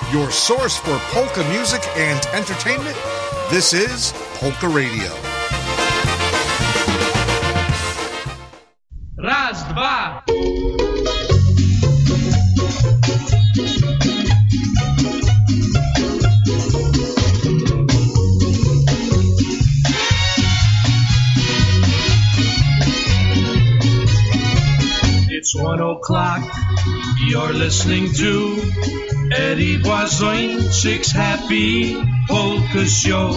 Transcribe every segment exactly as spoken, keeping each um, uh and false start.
your source for polka music and entertainment. This is Polka Radio. Raz, dwa. It's one o'clock. You're listening to Eddie Błazończyk's Happy Polka Show.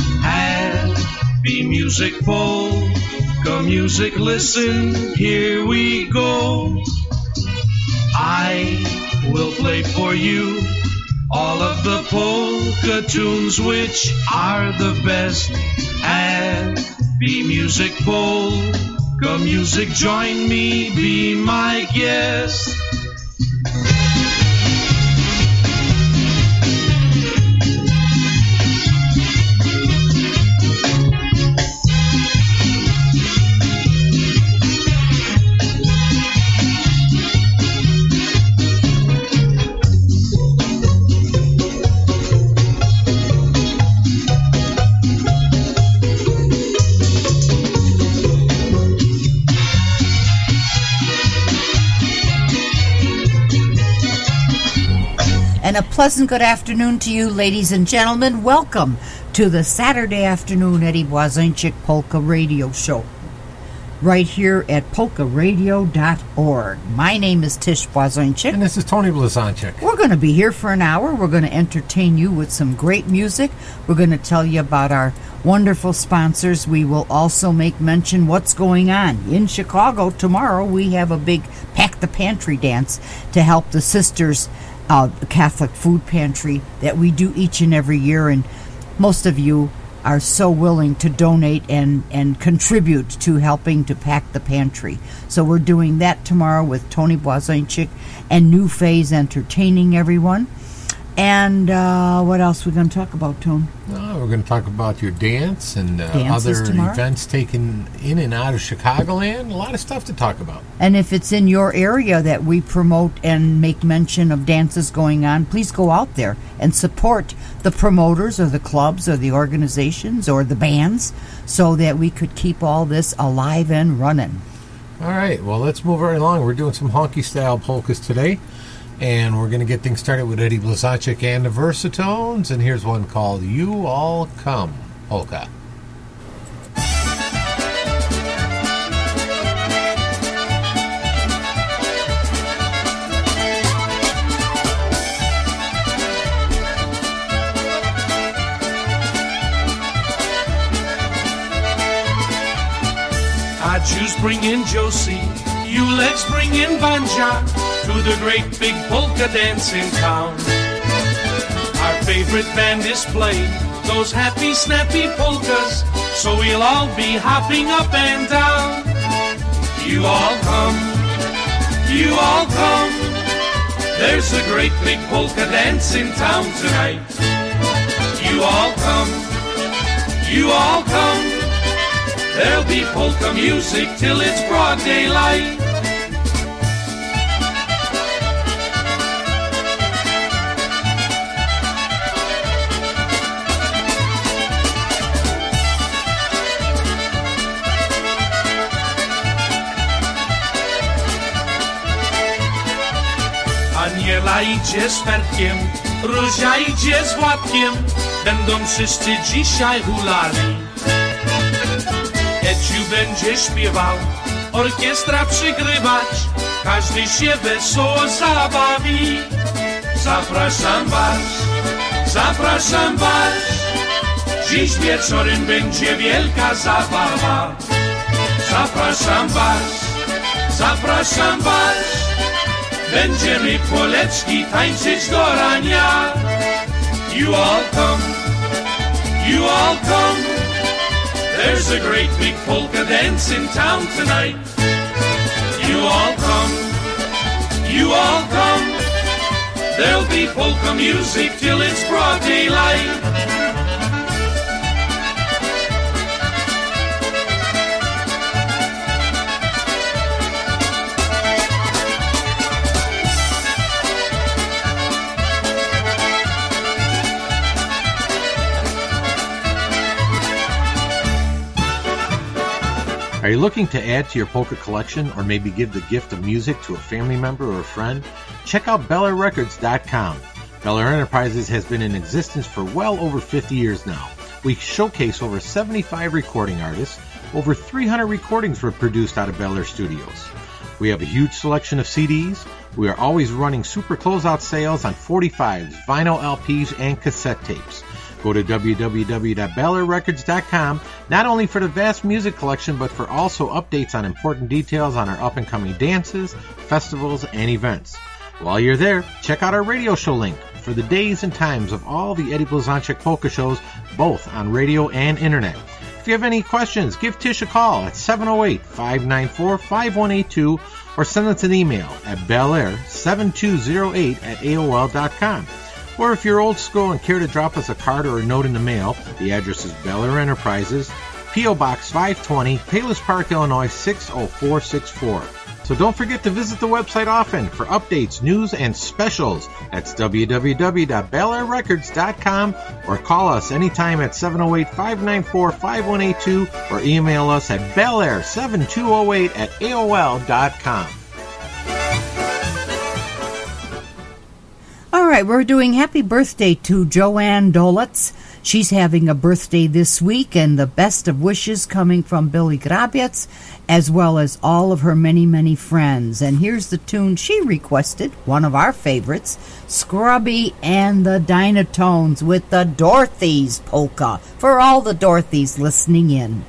Happy music, polka music. Listen, here we go. I will play for you all of the polka tunes which are the best. Happy music, polka music. Join me, be my guest. And a pleasant good afternoon to you, ladies and gentlemen. Welcome to the Saturday afternoon Eddie Błazończyk Polka Radio Show, right here at polka radio dot org. My name is Tish Błazończyk. And this is Tony Blazonczyk. We're going to be here for an hour. We're going to entertain you with some great music. We're going to tell you about our wonderful sponsors. We will also make mention what's going on. In Chicago tomorrow, we have a big Pack the Pantry dance to help the sisters Uh, the Catholic Food Pantry that we do each and every year, and most of you are so willing to donate and, and contribute to helping to pack the pantry. So we're doing that tomorrow with Tony Błazończyk and New Phase entertaining everyone. And uh, what else are we going to talk about, Tone? Oh, we're going to talk about your dance and uh, Dances other tomorrow? events taken in and out of Chicagoland. A lot of stuff to talk about. And if it's in your area that we promote and make mention of dances going on, please go out there and support the promoters or the clubs or the organizations or the bands so that we could keep all this alive and running. All right, well, let's move right along. We're doing some honky-style polkas today, and we're going to get things started with Eddie Blazonczyk and the Versatones, and here's one called You All Come Polka. I choose bring in Josie, you let's bring in Banja to the great big polka dance in town. Our favorite band is playing those happy snappy polkas, so we'll all be hopping up and down. You all come, you all come, there's a great big polka dance in town tonight. You all come, you all come, there'll be polka music till it's broad daylight. Aniela idzie z Fertkiem, Róża idzie z Władkiem, będą wszyscy dzisiaj hulali. Eciu będzie śpiewał, orkiestra przygrywać, każdy się wesoło zabawi. Zapraszam was, zapraszam was, dziś wieczorem będzie wielka zabawa. Zapraszam was, zapraszam was, będziemy poleczki tańczyć do rania. You all come, you all come, there's a great big polka dance in town tonight. You all come, you all come, there'll be polka music till it's broad daylight. Are you looking to add to your polka collection or maybe give the gift of music to a family member or a friend? Check out Bel Air Records dot com. Bel Air Enterprises has been in existence for well over fifty years now. We showcase over seventy-five recording artists. Over three hundred recordings were produced out of Bel Air Studios. We have a huge selection of C Ds. We are always running super closeout sales on forty-fives, vinyl L Ps, and cassette tapes. Go to w w w dot bel air records dot com, not only for the vast music collection, but for also updates on important details on our up-and-coming dances, festivals, and events. While you're there, check out our radio show link for the days and times of all the Eddie Blazonczyk polka shows, both on radio and internet. If you have any questions, give Tish a call at seven oh eight, five nine four, five one eight two or send us an email at belair seven two oh eight at A O L dot com. Or if you're old school and care to drop us a card or a note in the mail, the address is Bel Air Enterprises, P O. Box five twenty, Palos Park, Illinois six oh four six four. So don't forget to visit the website often for updates, news, and specials. That's w w w dot bel air records dot com or call us anytime at seven oh eight, five nine four, five one eight two or email us at belair seven two oh eight at A O L dot com. All right, we're doing happy birthday to Joanne Dolitz. She's having a birthday this week, and the best of wishes coming from Billy Grabietz, as well as all of her many, many friends. And here's the tune she requested, one of our favorites, Scrubby and the Dynatones with the Dorothy's Polka, for all the Dorothys listening in.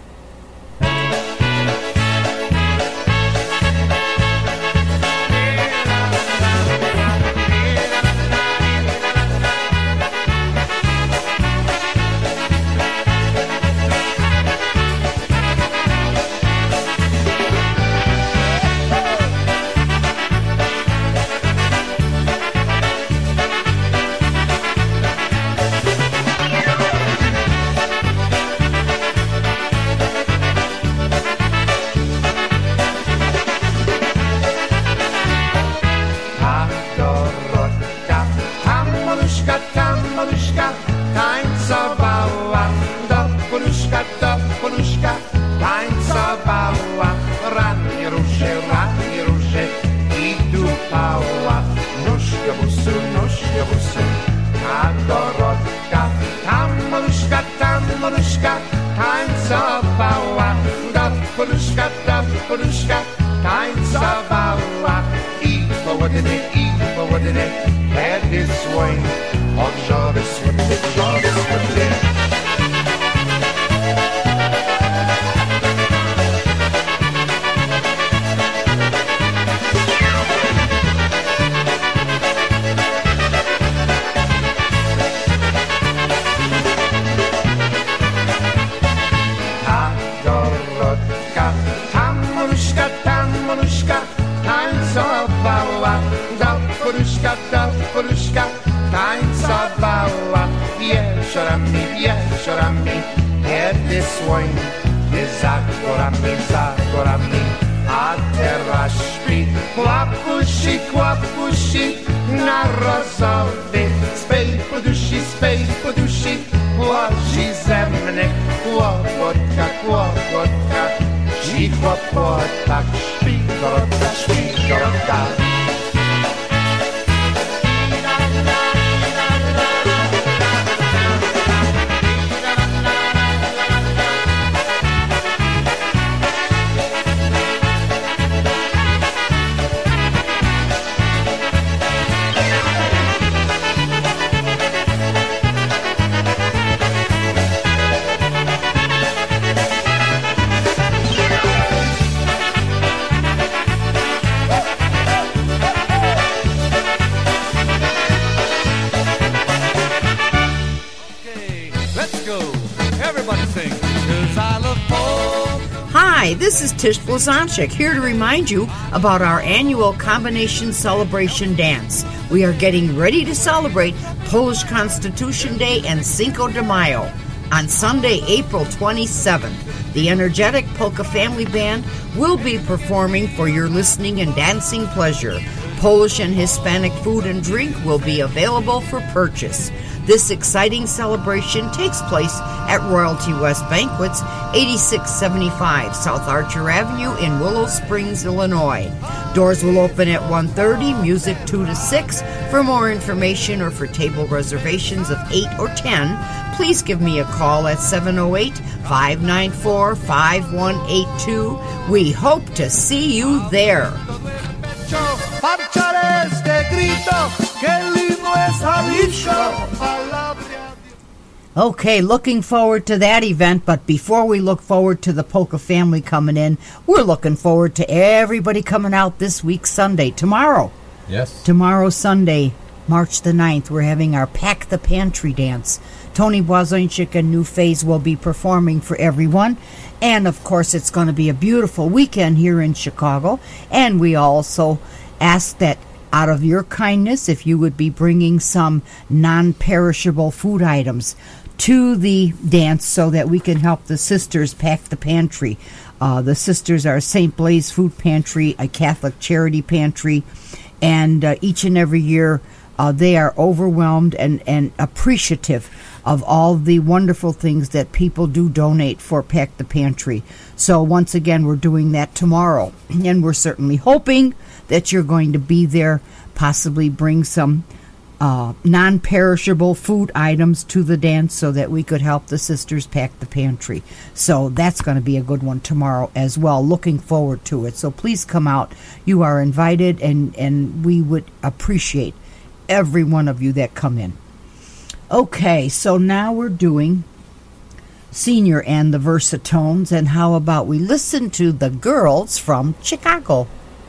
Hi, this is Tish Blazonczyk, here to remind you about our annual Combination Celebration Dance. We are getting ready to celebrate Polish Constitution Day and Cinco de Mayo. On Sunday, April twenty-seventh, the energetic Polka Family Band will be performing for your listening and dancing pleasure. Polish and Hispanic food and drink will be available for purchase. This exciting celebration takes place at Royalty West Banquets, eighty-six seventy-five South Archer Avenue in Willow Springs, Illinois. Doors will open at one thirty, music two to six. For more information or for table reservations of eight or ten, please give me a call at seven oh eight, five nine four, five one eight two. We hope to see you there. Okay, looking forward to that event, but before we look forward to the polka family coming in, we're looking forward to everybody coming out this week, Sunday, tomorrow. Yes. Tomorrow, Sunday, March the ninth, we're having our Pack the Pantry dance. Tony Błazonczyk and New Phase will be performing for everyone. And, of course, it's going to be a beautiful weekend here in Chicago. And we also ask that out of your kindness, if you would be bringing some non-perishable food items to the dance so that we can help the sisters pack the pantry. Uh, the sisters are Saint Blaise Food Pantry, a Catholic charity pantry, and uh, each and every year uh, they are overwhelmed and, and appreciative of all the wonderful things that people do donate for Pack the Pantry. So once again, we're doing that tomorrow, and we're certainly hoping that you're going to be there, possibly bring some uh, non-perishable food items to the dance so that we could help the sisters pack the pantry. So that's going to be a good one tomorrow as well. Looking forward to it. So please come out. You are invited, and, and we would appreciate every one of you that come in. Okay, so now we're doing Senior and the Versatones, and how about we listen to the girls from Chicago?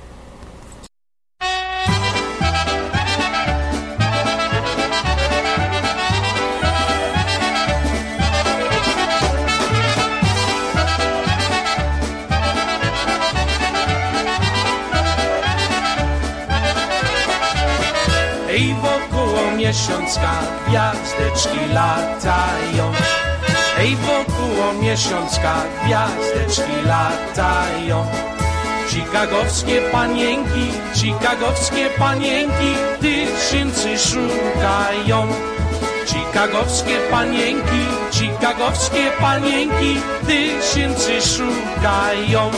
Ej, wokoło miesiączka gwiazdeczki latają. Ej, wokoło miesiączka gwiazdeczki latają. Chicagowskie panienki, chicagowskie panienki tysięcy szukają. Chicagowskie panienki, chicagowskie panienki tysięcy szukają.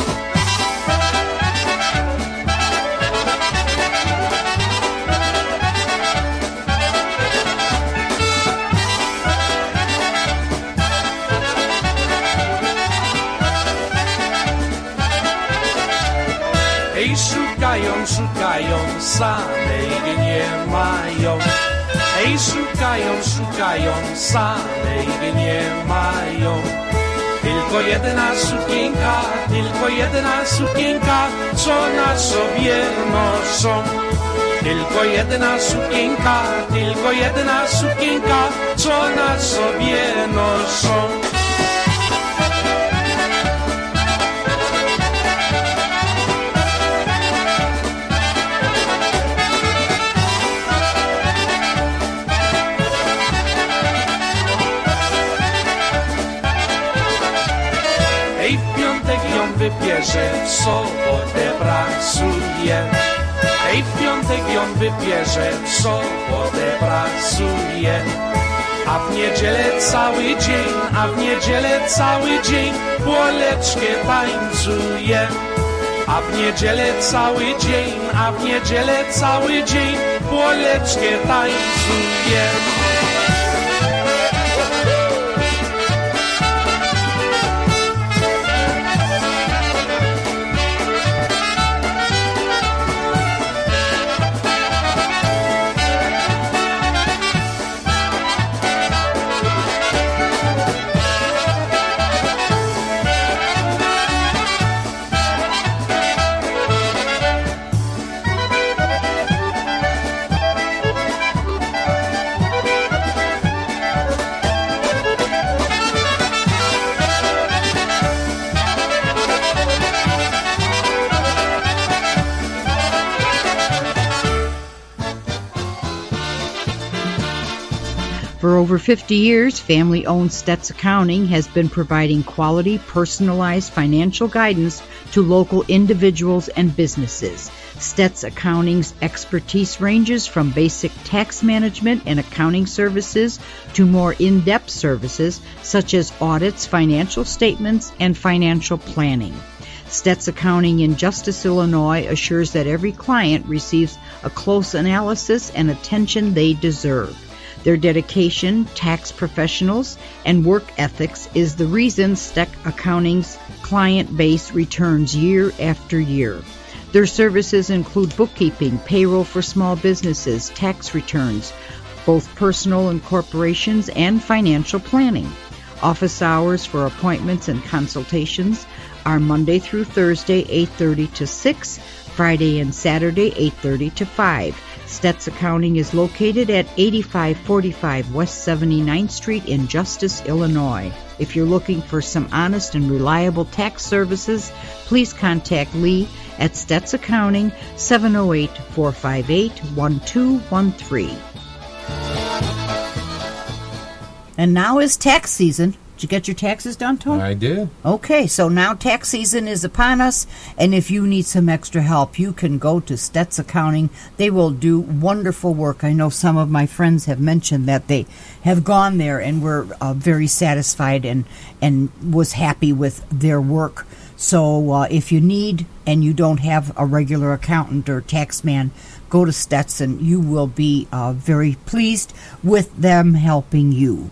Ej, szukają, szukają, samej nie mają. Ej, szukają, szukają, samej nie mają. Tylko jedna sukienka, tylko jedna sukienka, co na sobie noszą. Tylko jedna sukienka, tylko jedna sukienka, co na sobie noszą. Wybierze, w sobotę pracuje. Ej, w piątek ją wybierze, w sobotę pracuje. A w niedzielę cały dzień, a w niedzielę cały dzień poleczkę tańcuje. A w niedzielę cały dzień, a w niedzielę cały dzień poleczkę tańcuje. For over fifty years, family-owned Stetz Accounting has been providing quality, personalized financial guidance to local individuals and businesses. Stetz Accounting's expertise ranges from basic tax management and accounting services to more in-depth services such as audits, financial statements, and financial planning. Stetz Accounting in Justice, Illinois assures that every client receives a close analysis and attention they deserve. Their dedication, tax professionals, and work ethics is the reason Stetz Accounting's client base returns year after year. Their services include bookkeeping, payroll for small businesses, tax returns, both personal and corporations, and financial planning. Office hours for appointments and consultations are Monday through Thursday, eight thirty to six, Friday and Saturday, eight thirty to five. Stetz Accounting is located at eighty-five forty-five West seventy-ninth Street in Justice, Illinois. If you're looking for some honest and reliable tax services, please contact Lee at Stetz Accounting, seven oh eight, four five eight, one two one three. And now is tax season. Did you get your taxes done, Tony? I did. Okay, so now tax season is upon us, and if you need some extra help, you can go to Stetz Accounting. They will do wonderful work. I know some of my friends have mentioned that they have gone there and were uh, very satisfied and, and was happy with their work. So uh, if you need and you don't have a regular accountant or tax man, go to Stetz and you will be uh, very pleased with them helping you.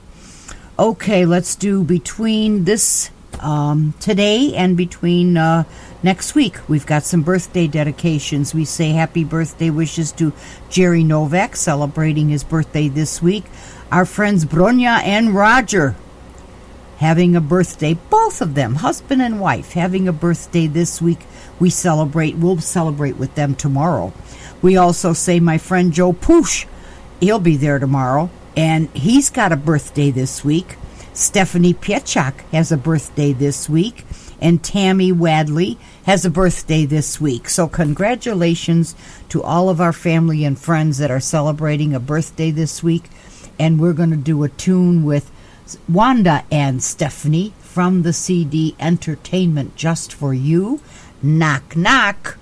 Okay, let's do between this um, today and between uh, next week. We've got some birthday dedications. We say happy birthday wishes to Jerry Novak, celebrating his birthday this week. Our friends Bronya and Roger having a birthday, both of them, husband and wife, having a birthday this week. We celebrate, we'll celebrate with them tomorrow. We also say my friend Joe Poosh, he'll be there tomorrow. And he's got a birthday this week. Stephanie Piechak has a birthday this week. And Tammy Wadley has a birthday this week. So congratulations to all of our family and friends that are celebrating a birthday this week. And we're going to do a tune with Wanda and Stephanie from the C D Entertainment Just For You. Knock, knock.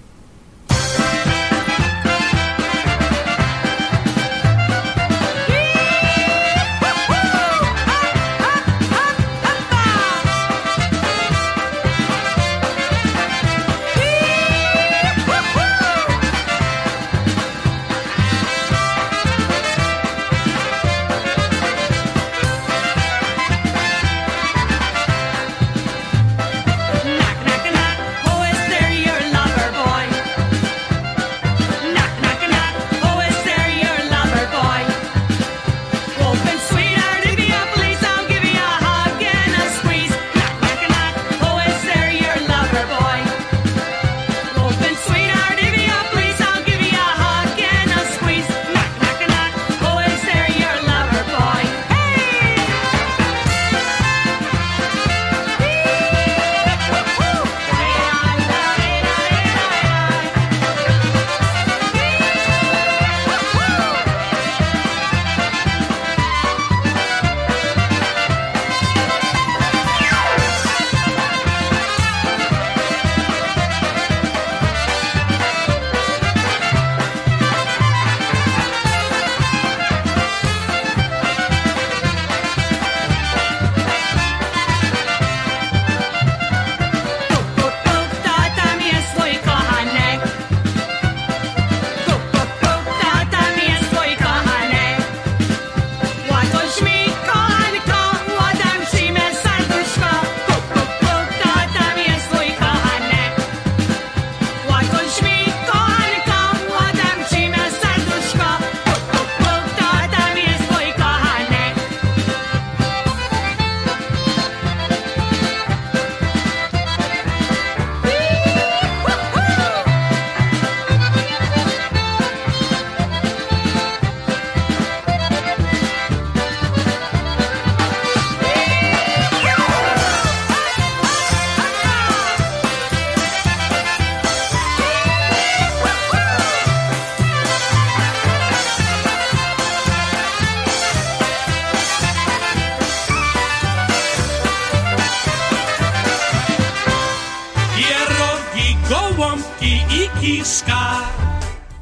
Gołąbki i kiska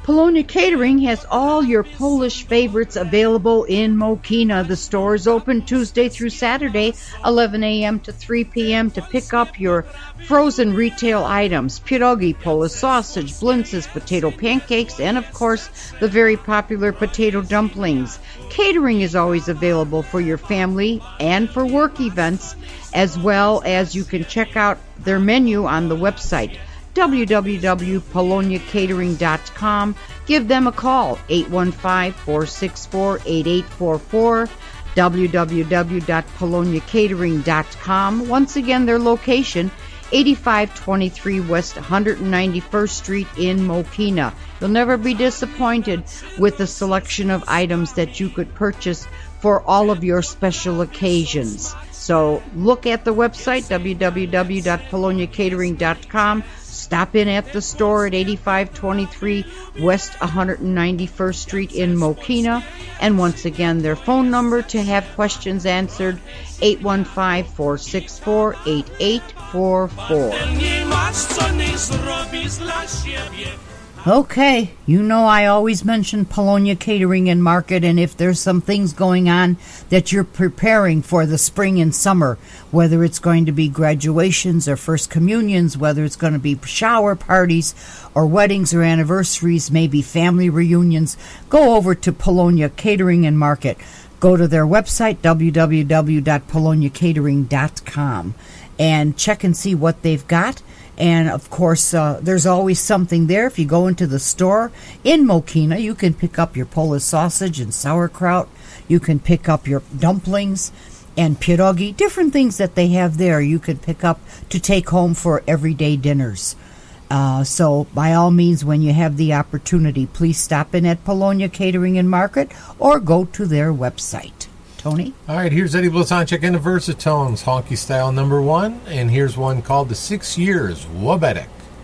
Polonia Catering has all your Polish favorites available in Mokina. The store is open Tuesday through Saturday, eleven a.m. to three p.m. to pick up your frozen retail items, pierogi, Polish sausage, blintzes, potato pancakes, and of course, the very popular potato dumplings. Catering is always available for your family and for work events, as well as you can check out their menu on the website, w w w dot polonia catering dot com. Give them a call, eight one five, four six four, eight eight four four, w w w dot polonia catering dot com. Once again, their location, eighty-five twenty-three West one hundred ninety-first Street in Mokina. You'll never be disappointed with the selection of items that you could purchase for all of your special occasions. So look at the website, w w w dot polonia catering dot com. Stop in at the store at eighty-five twenty-three West one hundred ninety-first Street in Mokina. And once again, their phone number to have questions answered, eight one five, four six four, eight eight four four. Okay, you know I always mention Polonia Catering and Market, and if there's some things going on that you're preparing for the spring and summer, whether it's going to be graduations or first communions, whether it's going to be shower parties or weddings or anniversaries, maybe family reunions, go over to Polonia Catering and Market. Go to their website, w w w dot polonia catering dot com, and check and see what they've got. And, of course, uh, there's always something there. If you go into the store in Mokina, you can pick up your Polish sausage and sauerkraut. You can pick up your dumplings and pierogi, different things that they have there you could pick up to take home for everyday dinners. Uh, so, by all means, when you have the opportunity, please stop in at Polonia Catering and Market or go to their website. Tony? All right, here's Eddie Blazonczyk and the Versatones, Honky Style number one, and here's one called The Six Years, Wobedek.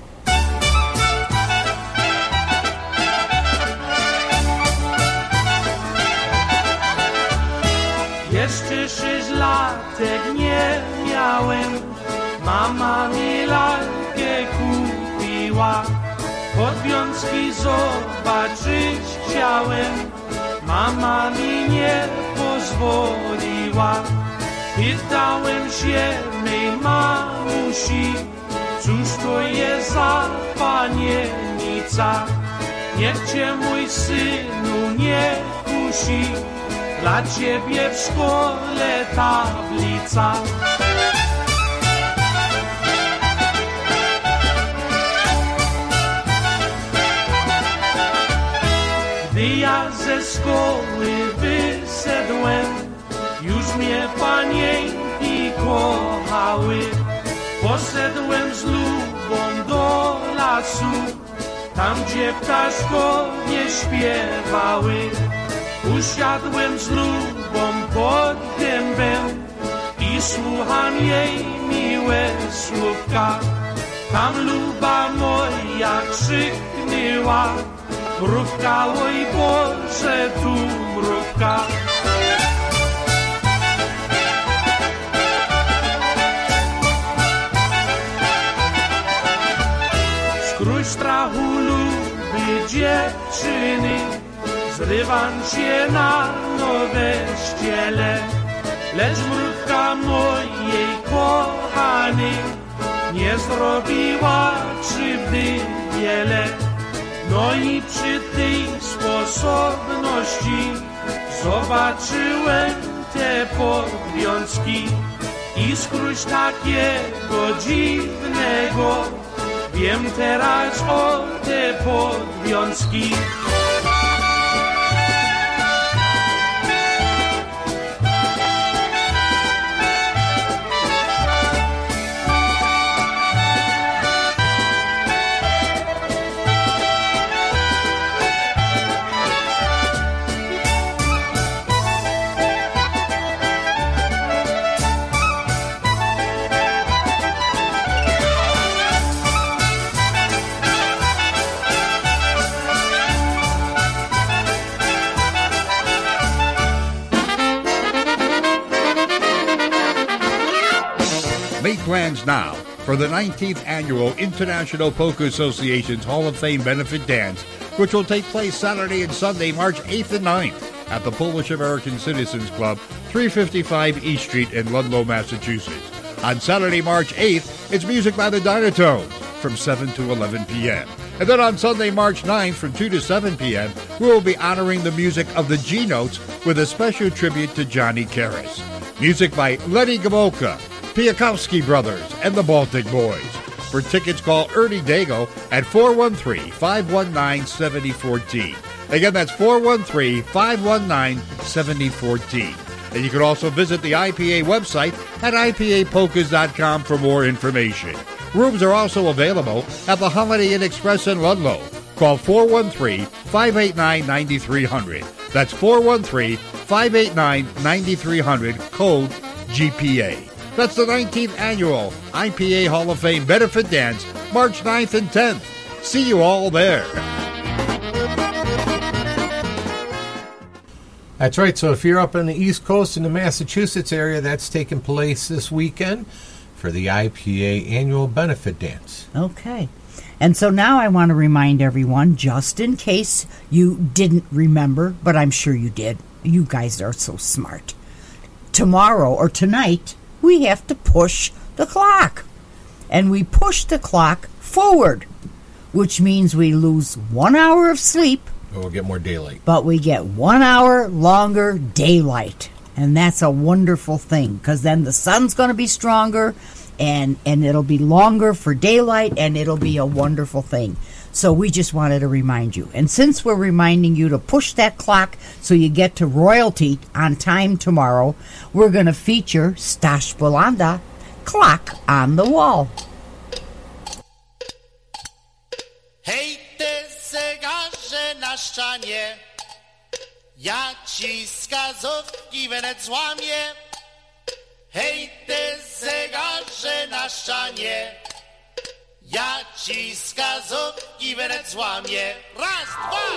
Jeszcze sześć latek nie miałem, mama mi lalkę kupiła, podwiązki zobaczyć chciałem, mama mi nie pozwoliła. Pytałem się mej mamusi, cóż to jest za panienica, niech cię mój synu nie kusi, dla ciebie w szkole tablica. Gdy ja ze szkoły wyszedłem, już mnie panienki kochały. Poszedłem z lubą do lasu, tam gdzie ptaszkowie śpiewały. Usiadłem z lubą pod dębem i słucham jej miłe słówka. Tam luba moja krzyknęła, mrówka, oj Boże, tu mrówka. Skrój strachu luby dziewczyny, zrywam się na nowe ściele, lecz mrówka mojej kochanej nie zrobiła krzywdy wiele. No i przy tej sposobności zobaczyłem te podwiązki i skrój takiego dziwnego, wiem teraz o te podwiązki. Make plans now for the nineteenth Annual International Polka Association's Hall of Fame Benefit Dance which will take place Saturday and Sunday, March eighth and ninth at the Polish American Citizens Club, three fifty-five East Street in Ludlow, Massachusetts. On Saturday, March eighth, it's music by the Dynatones from seven to eleven p.m. And then on Sunday, March ninth, from two to seven p.m., we will be honoring the music of the G-Notes with a special tribute to Johnny Karas. Music by Lenny Gomulka, Piakowski Brothers, and the Baltic Boys. For tickets, call Ernie Dago at four one three, five one nine, seven zero one four. Again, that's four one three, five one nine, seven zero one four. And you can also visit the I P A website at I P A polkas dot com for more information. Rooms are also available at the Holiday Inn Express in Ludlow. Call four one three, five eight nine, nine three zero zero. That's four one three, five eight nine, nine three zero zero, code G P A. That's the nineteenth Annual I P A Hall of Fame Benefit Dance, March ninth and tenth. See you all there. That's right. So if you're up on the East Coast in the Massachusetts area, that's taking place this weekend for the I P A Annual Benefit Dance. Okay. And so now I want to remind everyone, just in case you didn't remember, but I'm sure you did. You guys are so smart. Tomorrow or tonight, we have to push the clock. And we push the clock forward, which means we lose one hour of sleep. We'll get more daylight. But we get one hour longer daylight. And that's a wonderful thing, because then the sun's going to be stronger, and, and it'll be longer for daylight, and it'll be a wonderful thing. So we just wanted to remind you. And since we're reminding you to push that clock so you get to royalty on time tomorrow, we're going to feature Stash Bolanda, Clock on the Wall. Hej, ty zegarze na ścianie, ja ci wskazówki wnet złamię. Hej, ty zegarze na ścianie, ja ci wskazówki wnet złamię. Raz, dwa!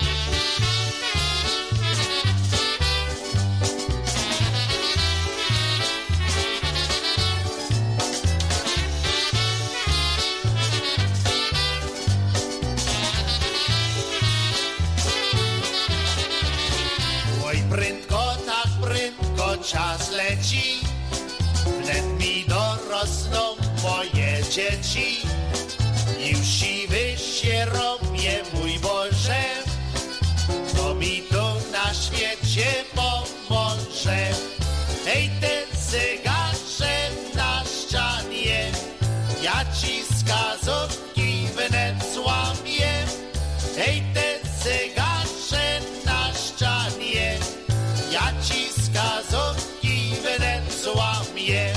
Prędko, tak prędko czas leci, wnet mi dorosną moje dzieci. Już siwy się robię, mój Boże, to mi tu na świecie pomoże. Hej, ten zegarze na ścianie, ja ci wskazówki wnet złamię. Hej, ten zegarze na ścianie, ja ci wskazówki wnet złamię.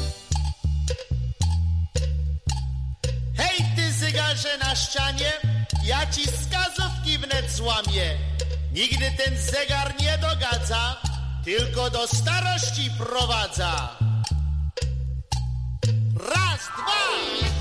Hej, ty zegarze na ścianie, ja ci wskazówki wnet złamię. Nigdy ten zegar nie dogadza, tylko do starości prowadza. Raz, dwa!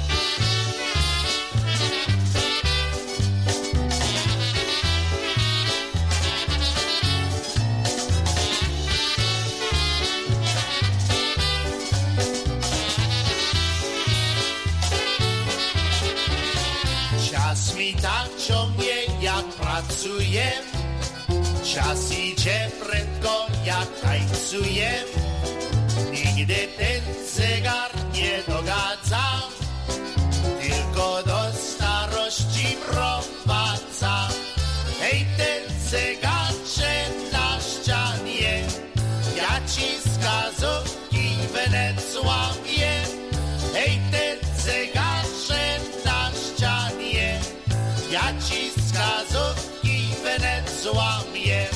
Czas mi tak ciągnie, jak pracuję. Czas idzie prędko, jak tańcuję. Nigdy ten zegar nie dogadza, tylko do starości prowadza. Hej, ten zegarze na ścianie, ja ci wskazówki wnet złamię. Hej, ten zegarze na ścianie, ja ci wskazówki wnet złamię.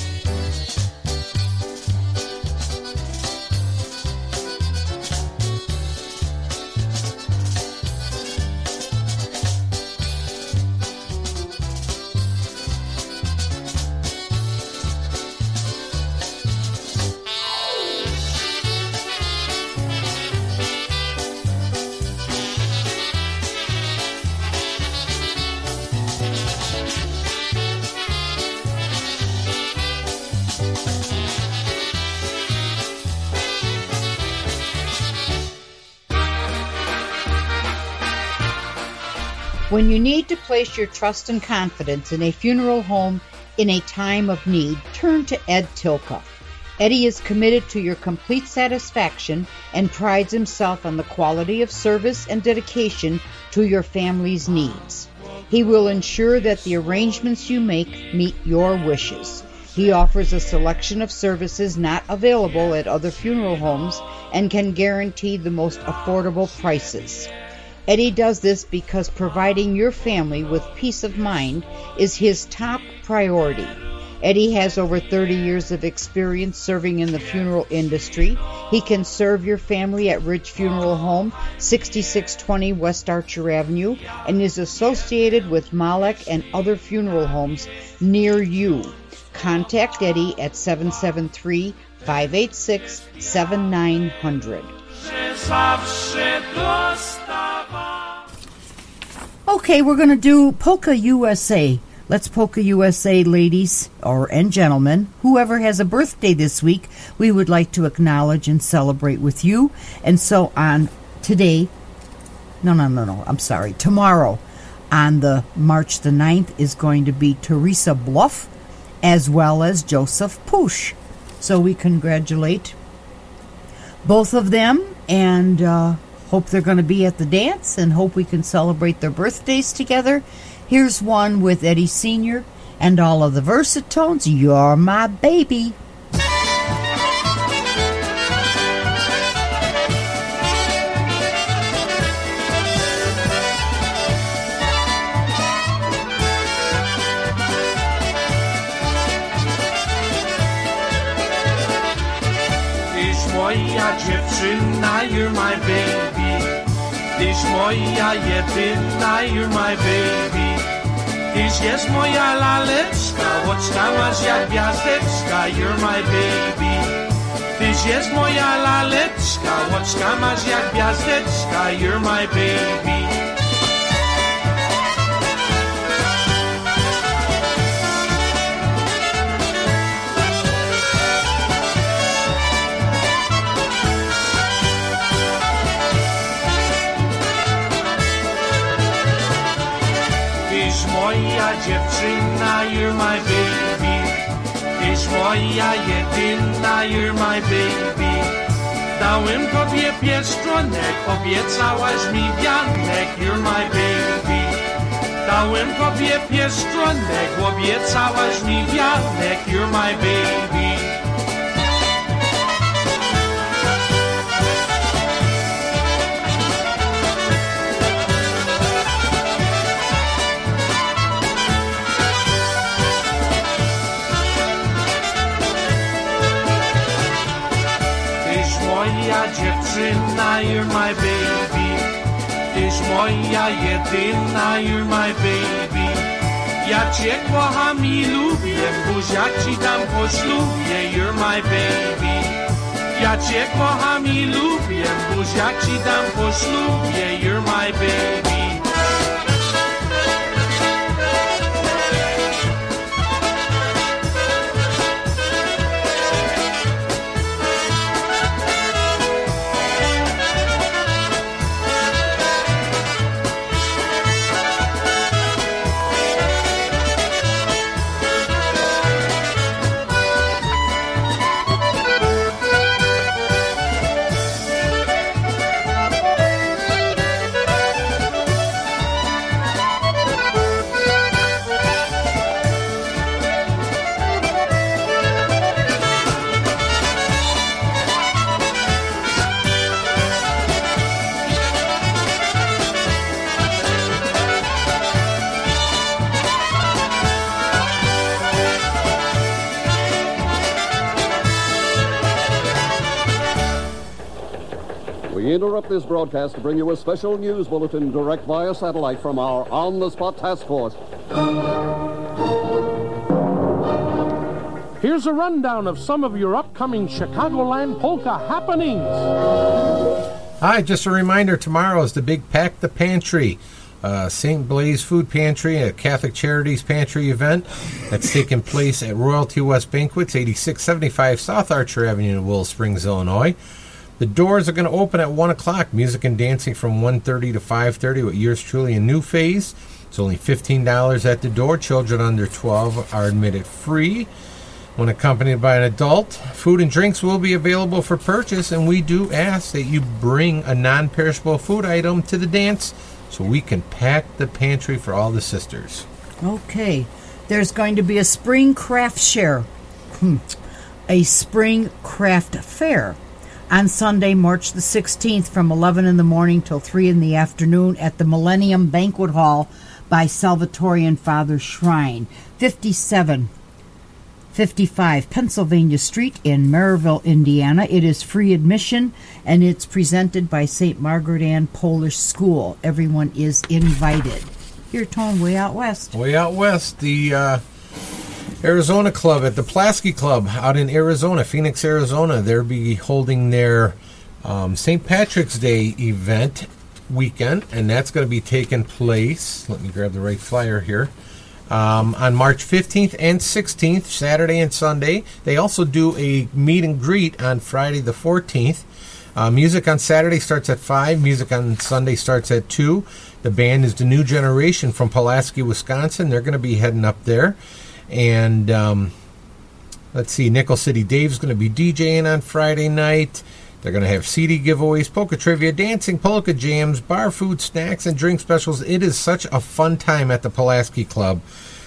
When you need to place your trust and confidence in a funeral home in a time of need, turn to Ed Tilka. Eddie is committed to your complete satisfaction and prides himself on the quality of service and dedication to your family's needs. He will ensure that the arrangements you make meet your wishes. He offers a selection of services not available at other funeral homes and can guarantee the most affordable prices. Eddie does this because providing your family with peace of mind is his top priority. Eddie has over thirty years of experience serving in the funeral industry. He can serve your family at Ridge Funeral Home, sixty-six twenty West Archer Avenue, and is associated with Malek and other funeral homes near you. Contact Eddie at seven seven three, five eight six, seven nine zero zero. Okay, we're going to do Polka U S A. Let's Polka U S A, ladies or and gentlemen. Whoever has a birthday this week, we would like to acknowledge and celebrate with you. And so on today, no, no, no, no, I'm sorry, tomorrow, on the March the ninth, is going to be Teresa Bluff, as well as Joseph Push. So we congratulate both of them and uh, hope they're going to be at the dance and hope we can celebrate their birthdays together. Here's one with Eddie Senior and all of the Versatones. You're my baby. Moja dziewczyna, you're my baby. Tyś moja jedyna, you're my baby. Tyś jest moja laleczka, oczka masz jak gwiazdeczka, you're my baby. Tyś jest moja laleczka, oczka masz jak gwiazdeczka, you're my baby. Moja dziewczyna, you're my baby. Tyś moja jedyna, you're my baby. Dałem tobie pieszczonek, obiecałaś mi wianek, you're my baby. Dałem tobie pieszczonek, obiecałaś mi wianek, you're my baby. Moja dziewczyna, you're my baby. Tyś moja jedyna, you're my baby. Ja cię kocham i lubię, buziak ci dam po ślubie, you're my baby. Ja cię kocham i lubię, buziak ci dam po ślubie, you're my baby. We interrupt this broadcast to bring you a special news bulletin direct via satellite from our on-the-spot task force. Here's a rundown of some of your upcoming Chicagoland polka happenings. Hi, just a reminder, tomorrow is the big Pack the Pantry, uh, Saint Blaise Food Pantry, a Catholic Charities Pantry event that's taking place at Royalty West Banquets, eighty-six seventy-five South Archer Avenue in Willow Springs, Illinois. The doors are going to open at one o'clock. Music and dancing from one thirty to five thirty with yours truly in New Phase. It's only fifteen dollars at the door. Children under twelve are admitted free. When accompanied by an adult, food and drinks will be available for purchase, and we do ask that you bring a non-perishable food item to the dance so we can pack the pantry for all the sisters. Okay. There's going to be a spring craft share. Hmm. A spring craft fair on Sunday, March the sixteenth from eleven in the morning till three in the afternoon at the Millennium Banquet Hall by Salvatorian Father Shrine, fifty-seven fifty-five Pennsylvania Street in Maryville, Indiana. It is free admission, and it's presented by Saint Margaret Ann Polish School. Everyone is invited. Here, Tone, way out west. Way out west, the uh, Arizona Club at the Pulaski Club out in Arizona, Phoenix, Arizona. They'll be holding their um, Saint Patrick's Day event weekend, and that's going to be taking place. Let me grab the right flyer here. Um, on March fifteenth and sixteenth, Saturday and Sunday. They also do a meet and greet on Friday the fourteenth. Uh, music on Saturday starts at five. Music on Sunday starts at two. The band is the New Generation from Pulaski, Wisconsin. They're going to be heading up there. And um, let's see, Nickel City Dave's going to be DJing on Friday night. They're going to have C D giveaways, polka trivia, dancing, polka jams, bar food, snacks, and drink specials. It is such a fun time at the Pulaski Club.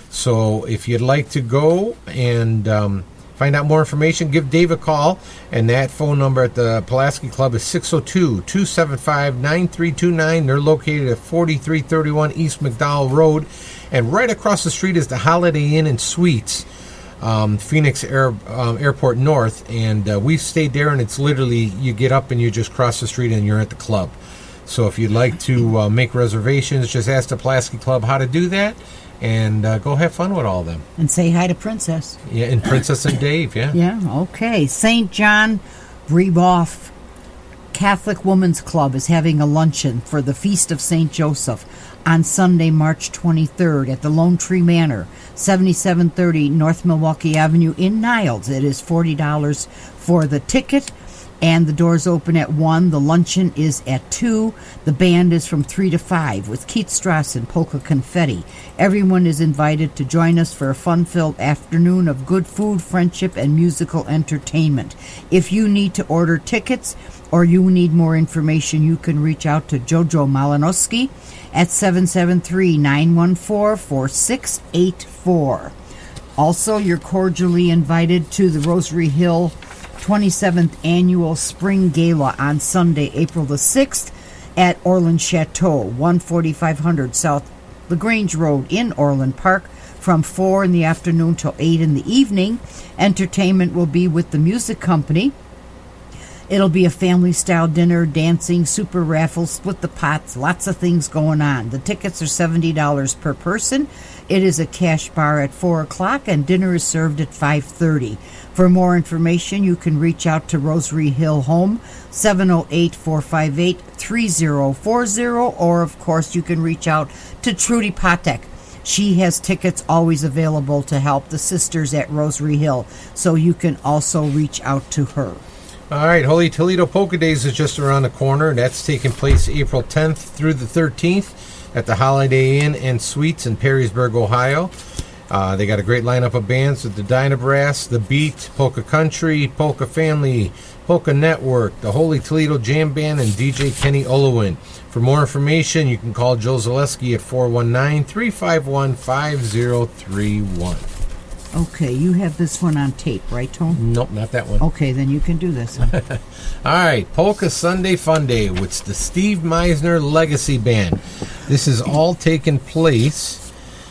So if you'd like to go and um, find out more information, give Dave a call. And that phone number at the Pulaski Club is six oh two, two seven five, nine three two nine. They're located at forty-three thirty-one East McDowell Road. And right across the street is the Holiday Inn and Suites. Um, Phoenix Air, um, Airport North, and uh, we've stayed there, and it's literally, you get up and you just cross the street and you're at the club. So if you'd like to uh, make reservations, just ask the Pulaski Club how to do that, and uh, go have fun with all of them. And say hi to Princess. Yeah, and Princess and Dave, yeah. Yeah, okay. Saint John Brebeuf Catholic Women's Club is having a luncheon for the Feast of Saint Joseph on Sunday, March twenty-third at the Lone Tree Manor, seventy-seven thirty North Milwaukee Avenue in Niles. It is forty dollars for the ticket, and the doors open at one. The luncheon is at two. The band is from three to five with Keith Strauss and Polka Confetti. Everyone is invited to join us for a fun-filled afternoon of good food, friendship, and musical entertainment. If you need to order tickets or you need more information, you can reach out to Jojo Malinowski at seven seven three, nine one four, four six eight four. Also, you're cordially invited to the Rosary Hill twenty-seventh Annual Spring Gala on Sunday, April the sixth at Orland Chateau, one forty-five hundred South LaGrange Road in Orland Park from four in the afternoon till eight in the evening. Entertainment will be with the music company. It'll be a family-style dinner, dancing, super raffles, split the pots, lots of things going on. The tickets are seventy dollars per person. It is a cash bar at four o'clock, and dinner is served at five thirty. For more information, you can reach out to Rosary Hill Home, seven oh eight, four five eight, three oh four oh, or, of course, you can reach out to Trudy Patek. She has tickets always available to help the sisters at Rosary Hill, so you can also reach out to her. All right, Holy Toledo Polka Days is just around the corner. That's taking place April tenth through the thirteenth at the Holiday Inn and Suites in Perrysburg, Ohio. Uh, they got a great lineup of bands with the Dynabrass, The Beat, Polka Country, Polka Family, Polka Network, the Holy Toledo Jam Band, and D J Kenny Olowin. For more information, you can call Joe Zaleski at four one nine, three five one, five zero three one. Okay, you have this one on tape, right, Tone? Nope, not that one. Okay, then you can do this one. All right, Polka Sunday Fun Day with the Steve Meisner Legacy Band. This is all taking place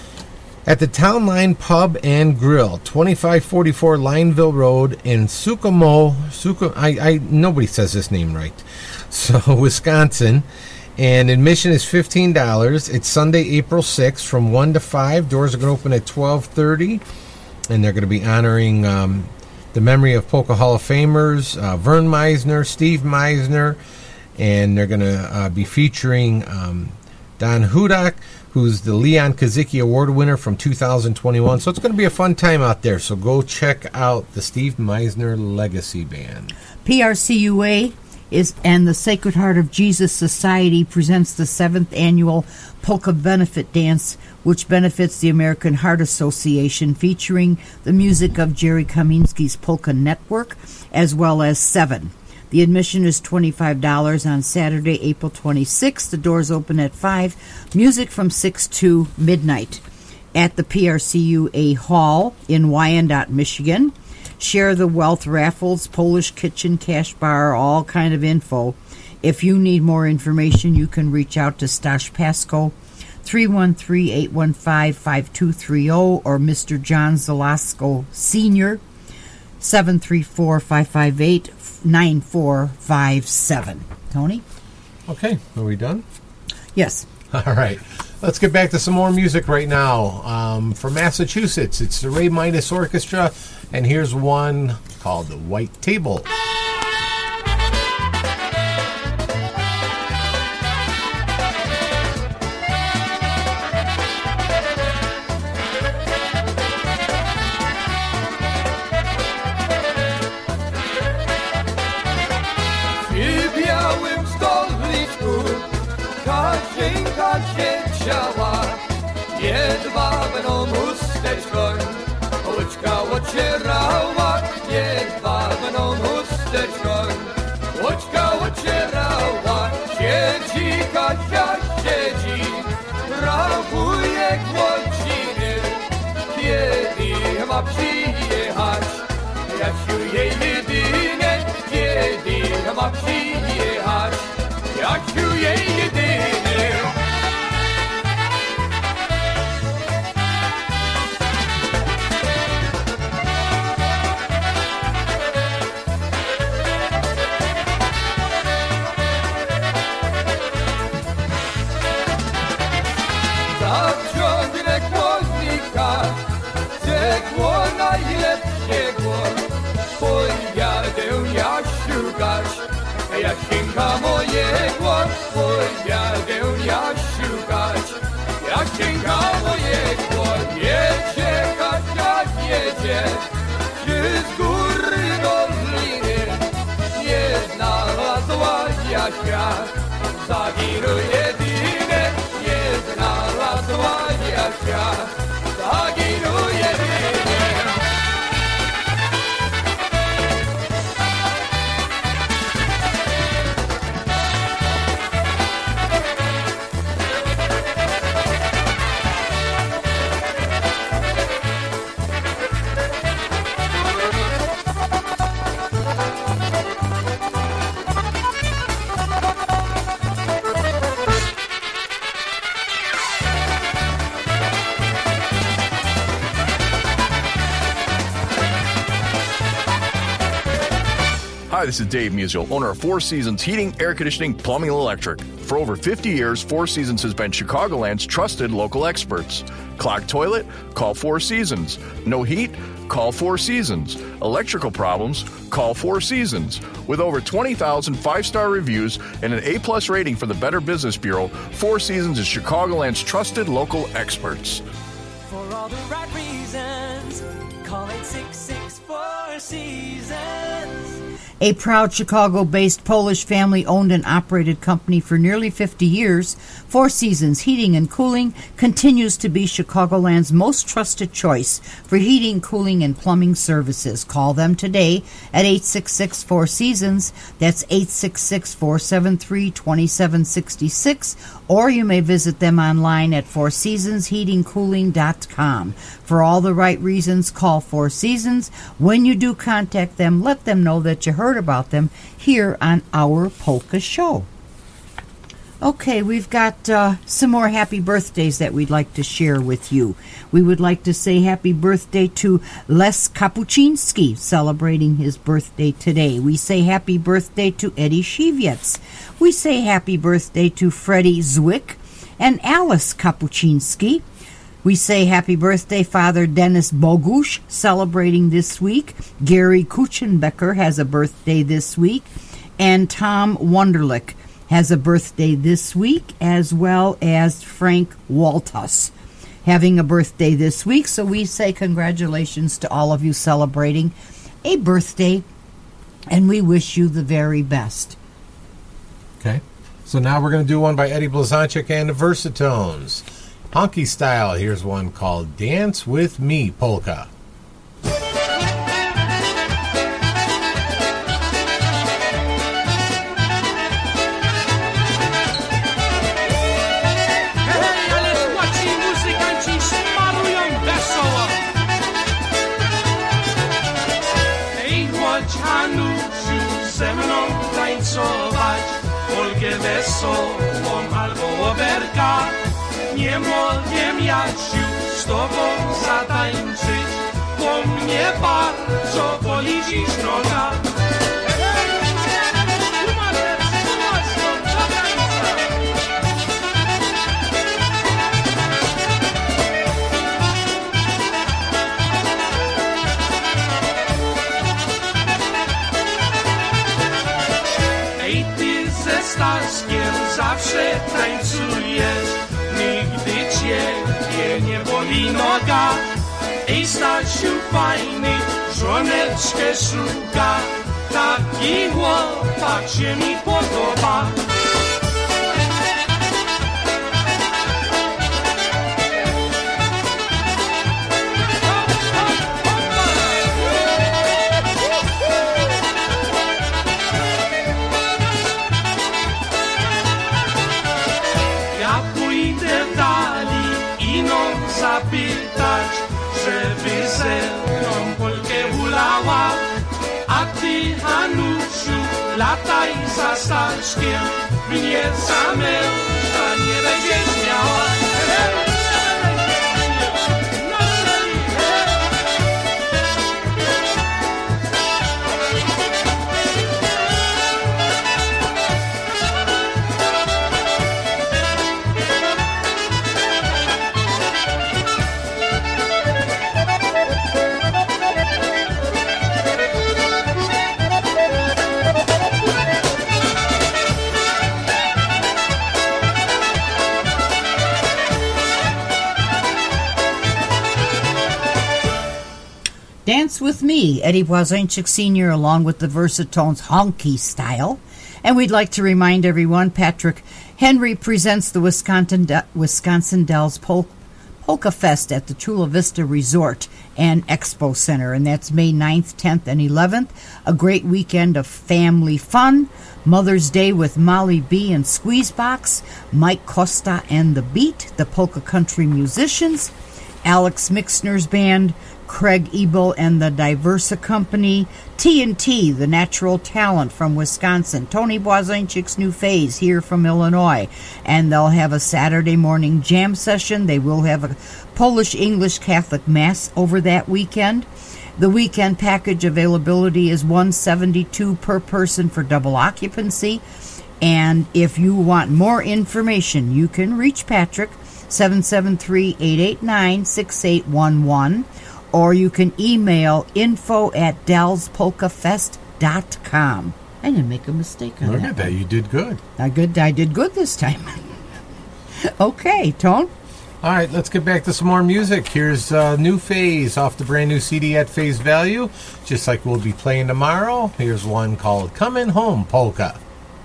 at the Town Line Pub and Grill, twenty-five forty-four Lineville Road in Sukomo, Suko, I, I, nobody says this name right, so Wisconsin. And admission is fifteen dollars. It's Sunday, April sixth from one to five. Doors are going to open at twelve thirty. And they're going to be honoring um, the memory of Polka Hall of Famers, uh, Vern Meisner, Steve Meisner, and they're going to uh, be featuring um, Don Hudak, who's the Leon Kazicki Award winner from two thousand twenty-one. So it's going to be a fun time out there. So go check out the Steve Meisner Legacy Band. P R C U A is and the Sacred Heart of Jesus Society presents the seventh annual Polka Benefit Dance, which benefits the American Heart Association, featuring the music of Jerry Kaminsky's Polka Network, as well as Seven. The admission is twenty-five dollars on Saturday, April twenty-sixth. The doors open at five. Music from six to midnight at the P R C U A Hall in Wyandotte, Michigan. Share the Wealth raffles, Polish Kitchen, Cash Bar, all kind of info. If you need more information, you can reach out to Stash Pasco, three one three, eight one five, five two three zero, or Mister John Zalasko Senior, seven three four, five five eight, nine four five seven. Tony? Okay, are we done? Yes. All right. Let's get back to some more music right now. Um, from Massachusetts, it's the Ray Midas Orchestra, and here's one called The White Table. Kaśenka siedziała, jedwabną chusteczką, łódźka ocierała, jedwabną chusteczką, łódźka ocierała, siedzi Kasia, siedzi, rachuje godziny, kiedy ma przyjechać, Jasiu jej jedynie, kiedy ma przyjechać. Jasiu jej jedyny. Zaciągnę kłodnika, cegło najlepszego, pojadę ja szukać. Jasienka mojego, pojadę ja szukać. Jasienka mojego, jedzie Kasia, jedzie, czy z góry doliny nie znalazła Jasia. Zagiru jedyne, nie znalazła Jasia. Zagiru jedyne. Hi, this is Dave Musial, owner of Four Seasons Heating, Air Conditioning, Plumbing, and Electric. For over fifty years, Four Seasons has been Chicagoland's trusted local experts. Clogged toilet? Call Four Seasons. No heat? Call Four Seasons. Electrical problems? Call Four Seasons. With over twenty thousand five-star reviews and an A-plus rating from the Better Business Bureau, Four Seasons is Chicagoland's trusted local experts. For all the right reasons, call eight six six, four seasons. A proud Chicago-based Polish family-owned and operated company for nearly fifty years, Four Seasons Heating and Cooling continues to be Chicagoland's most trusted choice for heating, cooling, and plumbing services. Call them today at eight six six, four seasons. That's eight six six, four seven three, two seven six six. Or you may visit them online at four seasons heating cooling dot com. For all the right reasons, call Four Seasons. When you do contact them, let them know that you heard about them here on our Polka Show. Okay, we've got uh, some more happy birthdays that we'd like to share with you. We would like to say happy birthday to Les Kapuczynski, celebrating his birthday today. We say happy birthday to Eddie Shivietz. We say happy birthday to Freddie Zwick and Alice Kapuczynski. We say happy birthday, Father Dennis Bogusz, celebrating this week. Gary Kuchenbecker has a birthday this week. And Tom Wunderlich has a birthday this week, as well as Frank Waltus having a birthday this week. So we say congratulations to all of you celebrating a birthday, and we wish you the very best. So now we're going to do one by Eddie Blazonczyk and the Versatones. Honky style, here's one called Dance With Me Polka. Polkę wesołą albo oberka. Nie mogę Jasiu z tobą zatańczyć, bo mnie bardzo boli dziś noga. Staszkiem zawsze tańcujesz, nigdy ciebie nie boli noga. Ej Stasiu fajny, żoneczkę szuka, taki chłopak się mi podoba. Zapytać, żeby ze mną Polkę hulała, a ty, Hanusiu, lataj za Staszkiem, mnie za męża nie będziesz miała. Dance With Me, Eddie Blazonczyk Senior along with the Versatones Honky Style. And we'd like to remind everyone, Patrick Henry presents the Wisconsin, De- Wisconsin Dells Pol- Polka Fest at the Chula Vista Resort and Expo Center. And that's May ninth, tenth, and eleventh. A great weekend of family fun. Mother's Day with Molly B and Squeezebox, Mike Costa and The Beat, the Polka Country Musicians, Alex Mixner's band, Craig Ebel and the Diversa Company, T and T, the Natural Talent from Wisconsin, Tony Blazonczyk's New Phase here from Illinois, and they'll have a Saturday morning jam session. They will have a Polish English Catholic Mass over that weekend. The weekend package availability is one hundred seventy-two dollars per person for double occupancy, and if you want more information, you can reach Patrick, seven seven three, eight eight nine, six eight one one, or you can email info at dells polka fest dot com. I didn't make a mistake on Look that. at that. You did good. I good. I did good this time. Okay, Tone. All right, let's get back to some more music. Here's uh, New Phase off the brand new C D at Phase Value, just like we'll be playing tomorrow. Here's one called Comin' Home Polka.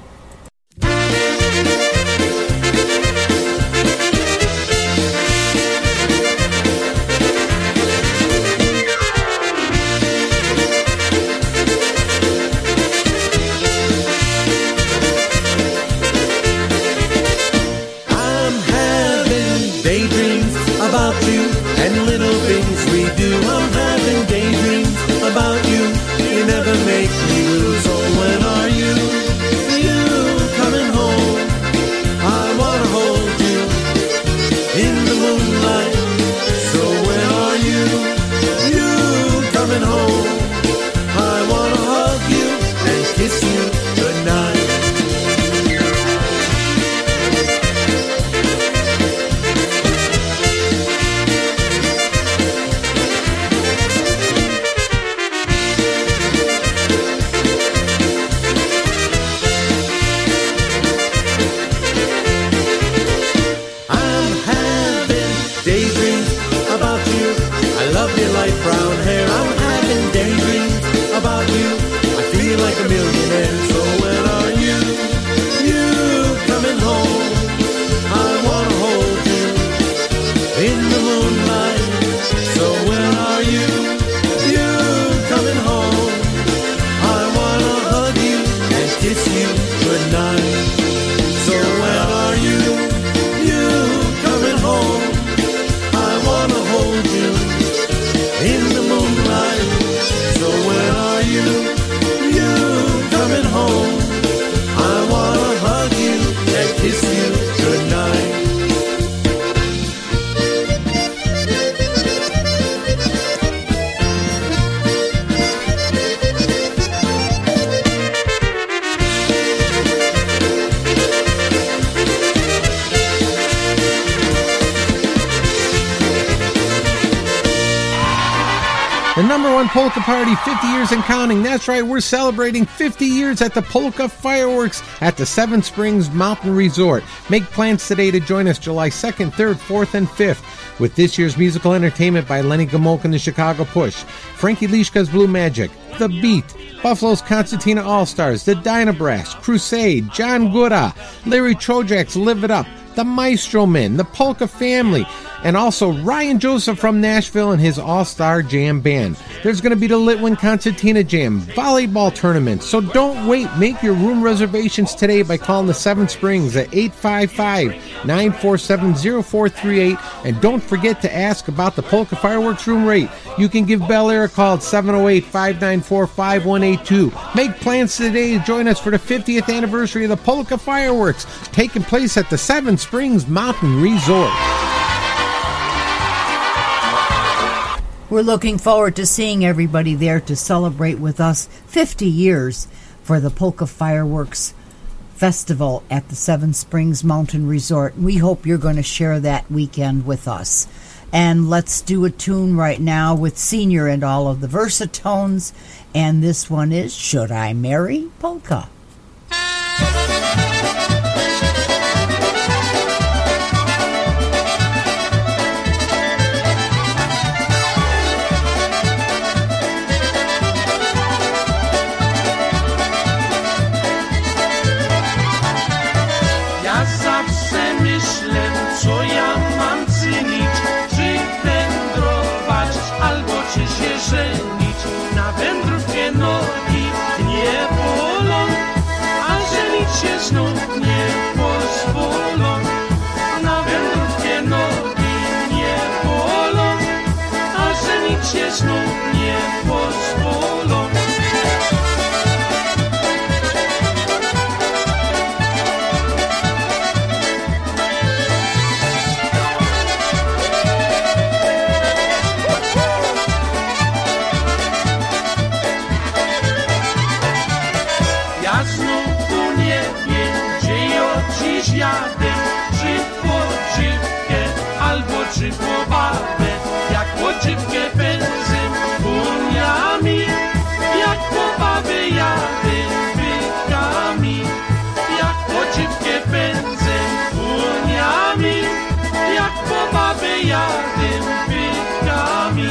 About you and little things we do. I'm having daydreams about you. You never make me lose. Oh, when are you number one polka party, fifty years and counting. That's right, we're celebrating fifty years at the Polka Fireworks at the Seven Springs Mountain Resort. Make plans today to join us July second, third, fourth, and fifth with this year's musical entertainment by Lenny Gomulka and the Chicago Push, Frankie Lishka's Blue Magic, The Beat, Buffalo's Concertina All-Stars, the Dynabrass, Crusade, John Gura, Larry Trojak's Live It Up, the Maestro Men, the Polka Family, and also Ryan Joseph from Nashville and his All-Star Jam Band. There's going to be the Litwin Concertina Jam, volleyball tournament, so don't wait. Make your room reservations today by calling the Seven Springs at eight five five, nine four seven, zero four three eight, and don't forget to ask about the Polka Fireworks room rate. You can give Bel Air a call at seven oh eight, five nine four, five one eight two. Make plans today to join us for the fiftieth anniversary of the Polka Fireworks, taking place at the Seven Springs Mountain Resort. We're looking forward to seeing everybody there to celebrate with us fifty years for the Polka Fireworks Festival at the Seven Springs Mountain Resort. We hope you're going to share that weekend with us. And let's do a tune right now with Senior and all of the Versatones. And this one is Should I Marry Polka? Co ja mam czynić? Czy wędrować, albo czy się żenić? Na wędrówkę nogi nie bolą, a żenić się znów nie pozwolą. Na wędrówkę nogi nie bolą, a żenić się znów nie pozwolą. Jadę, czy po dziwkę, albo czy po babę. Jak po dziwkę pędzę koniami, jak po babę jadę bykami. Jak po dziwkę pędzę koniami, jak po babę jadę bykami.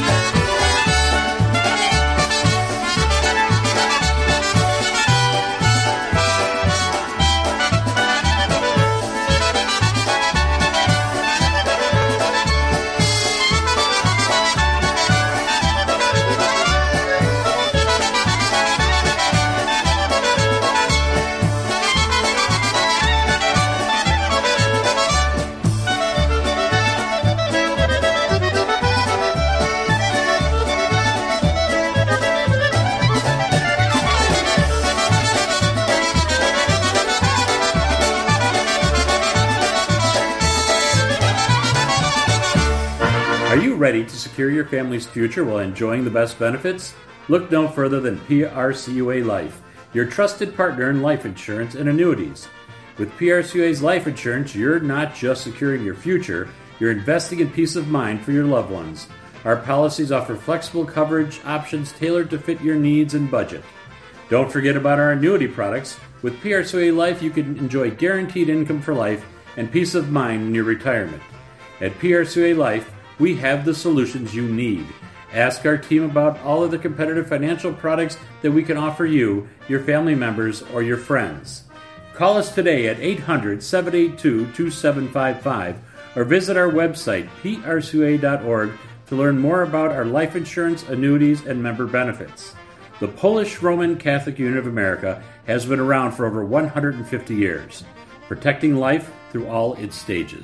Are you ready to secure your family's future while enjoying the best benefits? Look no further than P R C U A Life, your trusted partner in life insurance and annuities. With P R C U A's life insurance, you're not just securing your future, you're investing in peace of mind for your loved ones. Our policies offer flexible coverage options tailored to fit your needs and budget. Don't forget about our annuity products. With P R C U A Life, you can enjoy guaranteed income for life and peace of mind in your retirement. At P R C U A Life, we have the solutions you need. Ask our team about all of the competitive financial products that we can offer you, your family members, or your friends. Call us today at eight hundred, seven eight two, two seven five five or visit our website, P R C U A dot org, to learn more about our life insurance, annuities, and member benefits. The Polish Roman Catholic Union of America has been around for over one hundred fifty years, protecting life through all its stages.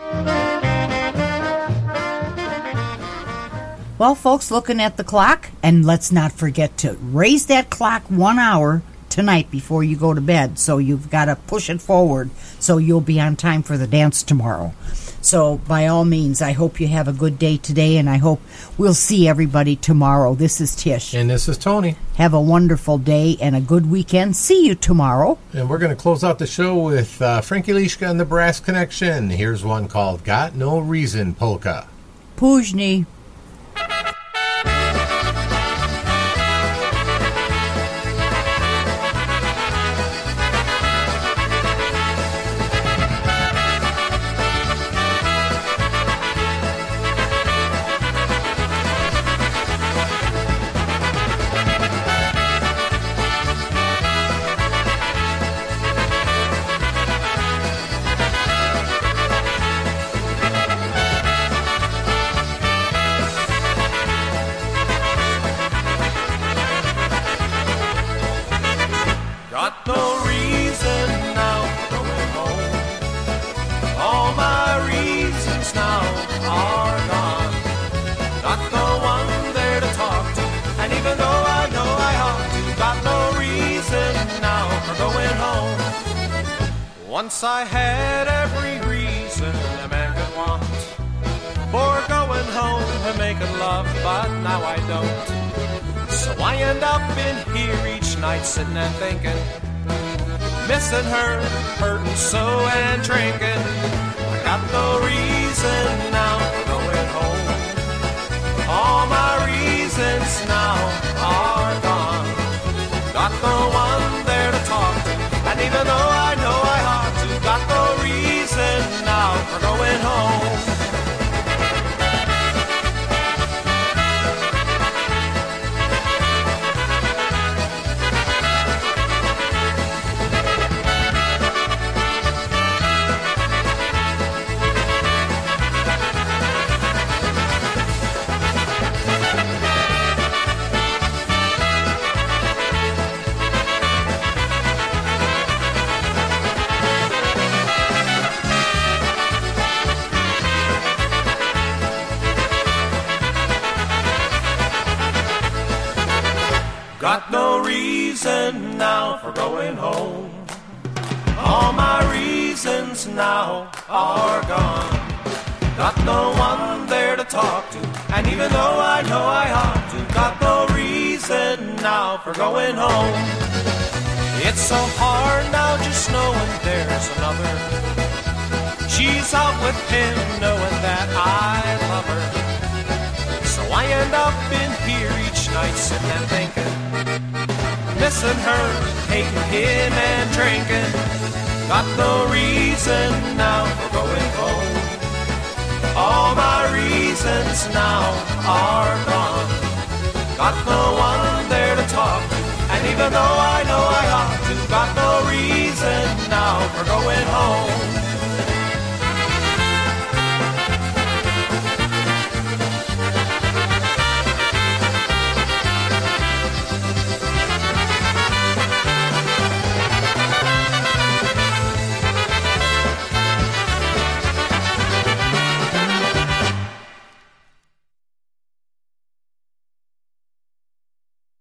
Well, folks, looking at the clock, and let's not forget to raise that clock one hour tonight before you go to bed. So you've got to push it forward so you'll be on time for the dance tomorrow. So by all means, I hope you have a good day today, and I hope we'll see everybody tomorrow. This is Tish. And this is Tony. Have a wonderful day and a good weekend. See you tomorrow. And we're going to close out the show with uh, Frankie Lishka and the Brass Connection. Here's one called Got No Reason Polka. Później. Once I had every reason a man could want for going home and making love, but now I don't. So I end up in here each night sitting and thinking, missing her, hurting so and drinking. I got no reason now for going home. All my reasons now are gone. Got no one there to talk to, and even though I know I ought to, got no reason now for going home. Got no reason now for going home. All my reasons now are gone. Got no one there to talk to, and even though I know I ought to, got no reason now for going home. It's so hard now just knowing there's another. She's out with him knowing that I love her. So I end up in here each night sitting and thinking, missing her, hating him and drinking. Got no reason now for going home. All my reasons now are gone. Got no one there to talk to, and even though I know I ought to, got no reason now for going home.